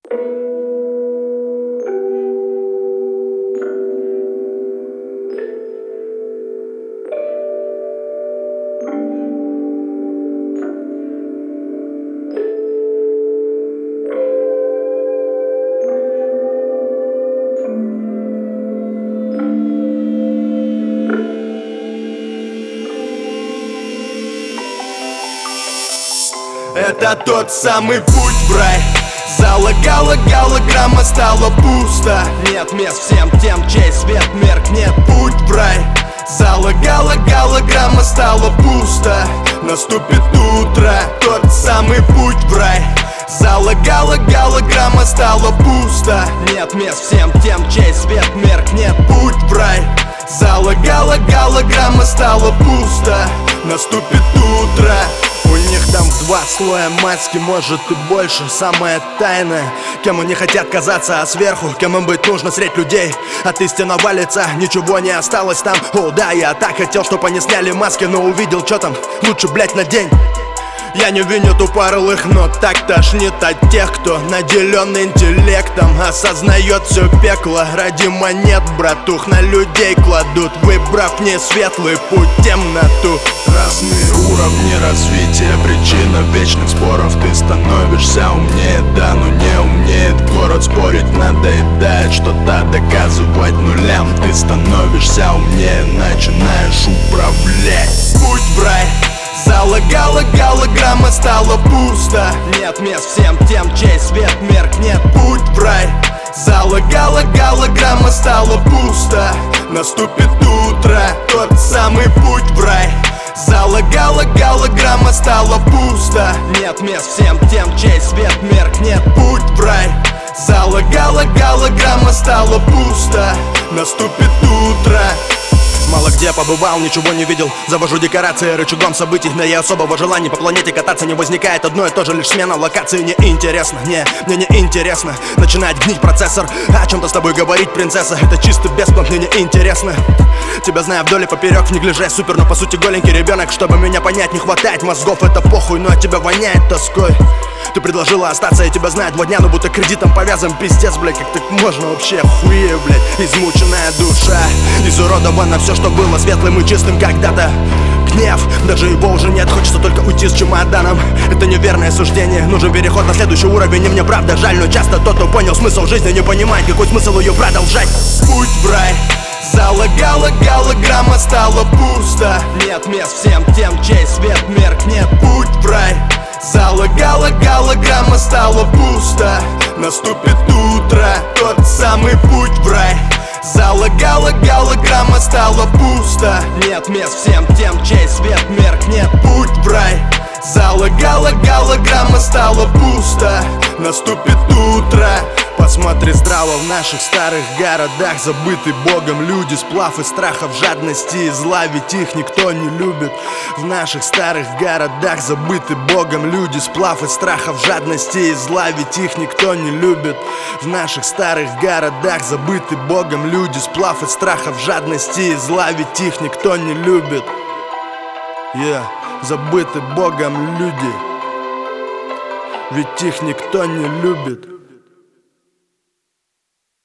Это тот самый путь в рай. Залагала голограмма, стало пусто. Нет мест всем тем, чей свет меркнет. Путь в рай. Залагала голограмма, стало пусто. Наступит утро, тот самый путь в рай. Залагала голограмма, стало пусто. Нет мест всем тем, чей свет меркнет. Путь в рай. Залагала голограмма, стало пусто. Наступит утро. У них там в 2 слоя маски, может и больше. Самое тайное, кем они хотят казаться, а сверху кем им быть нужно средь людей. От истины валится, ничего не осталось там. О да, я так хотел, чтоб они сняли маски, но увидел, что там, лучше, блять, надень. Я не виню тупорылых, но так тошнит от тех, кто наделен интеллектом, осознает все пекло. Ради монет, братух, на людей кладут, выбрав не светлый путь, темноту. Разные уровни развития, причина вечных споров. Ты становишься умнее, да, но не умеет город. Спорить надоедает, что-то доказывать нулям. Ты становишься умнее, начинаешь управлять. Путь в рай. Залагала голограмма, стало пусто. Нет мест всем тем, чей свет меркнет. Путь в рай. Залагала голограмма, стало пусто. Наступит утро, тот самый путь в рай. Залагала голограмма, стало пусто. Нет мест всем тем, чей свет меркнет. Путь в рай. Залагала голограмма, стало пусто. Наступит утро. Мало где побывал, ничего не видел. Завожу декорации рычагом событий, но я особого желания по планете кататься не возникает. Одно и то же, лишь смена локации. Не интересно, мне не интересно начинать гнить процессор. О чем-то с тобой говорить, принцесса, это чисто бесплатно, мне не интересно. Тебя знаю вдоль и поперек, в неглиже супер, но по сути голенький ребенок. Чтобы меня понять, не хватает мозгов, это похуй, но от тебя воняет тоской. Ты предложила остаться, я тебя знаю 2 дня, но будто кредитом повязан. Пиздец, блядь, как так можно вообще, охуе, блядь. Измученная душа, изуродована все, что было светлым и чистым когда-то. Гнев, даже его уже нет, хочется только уйти с чемоданом. Это неверное суждение, нужен переход на следующий уровень. И мне правда жаль, но часто тот, кто понял смысл жизни, не понимает, какой смысл ее продолжать. Путь в рай. Залагала голограмма, стало пусто. Нет мест всем тем, чей свет меркнет. Путь в рай. Залагала голограмма, стало пусто. Наступит утро, тот самый путь в рай. Залагала голограмма, стало пусто. Нет мест всем тем, чей свет меркнет. Путь в рай. Залагала голограмма, стало пусто. Наступит утро. Посмотри здраво, в наших старых городах забыты Богом люди, сплав из страхов, жадности и зла, ведь их никто не любит. В наших старых городах забыты Богом люди, сплав из страхов, жадности и зла, ведь их никто не любит. В наших старых городах забыты Богом люди, сплав из страхов, жадности и зла, ведь их никто не любит. Забыты Богом люди, ведь их никто не любит.